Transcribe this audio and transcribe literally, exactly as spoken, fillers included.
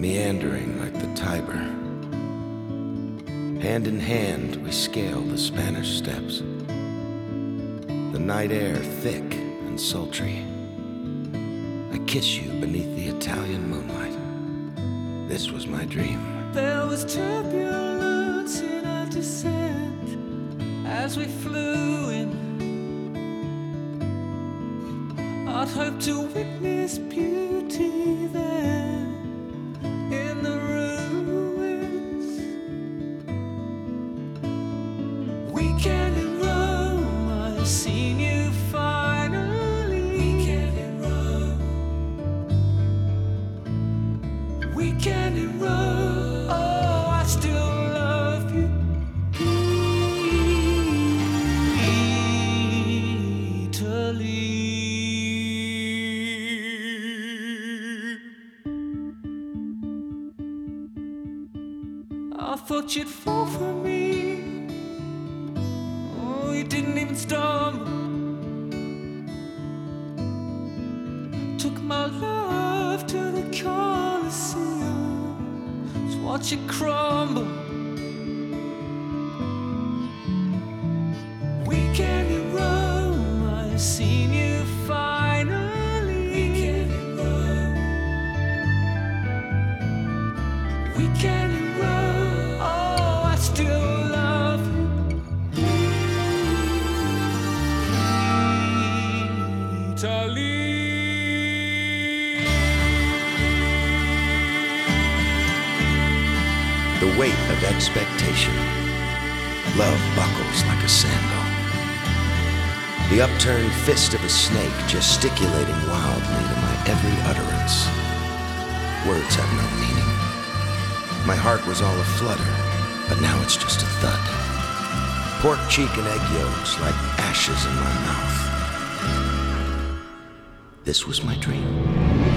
meandering like the Tiber. Hand in hand we scale the Spanish steps, the night air thick and sultry. I kiss you beneath the Italian moonlight. This was my dream. There was turbulence in our descent as we flew in. I'd hoped to witness beauty there in the ruins. Weekend in Rome, I've seen you finally. Weekend in Rome. Weekend in Rome. Oh, I still love you. Italy. I thought you'd fall for me. Oh, you didn't even stumble. Took my love to the Colosseum to watch it crumble. Weekend in Rome, I've seen you finally. Weekend in Rome. Weekend in Rome. Oh, I still love you. Italy. The weight of expectation. Love buckles like a sandal. The upturned fist of a snake gesticulating wildly to my every utterance. Words have no meaning. My heart was all aflutter, but now it's just a thud. Pork cheek and egg yolks like ashes in my mouth. This was my dream.